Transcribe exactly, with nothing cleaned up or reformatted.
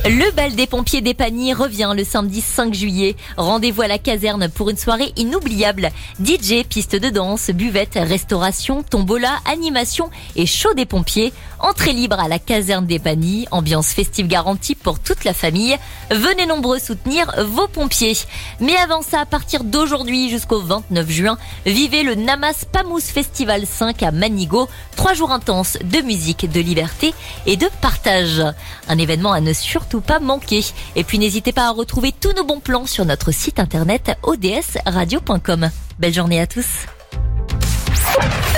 Le bal des pompiers d'Épagny revient le samedi cinq juillet. Rendez-vous à la caserne pour une soirée inoubliable. D J, piste de danse, buvette, restauration, tombola, animation et show des pompiers. Entrée libre à la caserne d'Épagny. Ambiance festive garantie pour toute la famille. Venez nombreux soutenir vos pompiers. Mais avant ça, à partir d'aujourd'hui jusqu'au vingt-neuf juin, vivez le Namas Pamous Festival cinq à Manigo. Trois jours intenses de musique, de liberté et de partage. Un événement à ne surtout pas manquer. Et puis n'hésitez pas à retrouver tous nos bons plans sur notre site internet o d s radio point com. Belle journée à tous.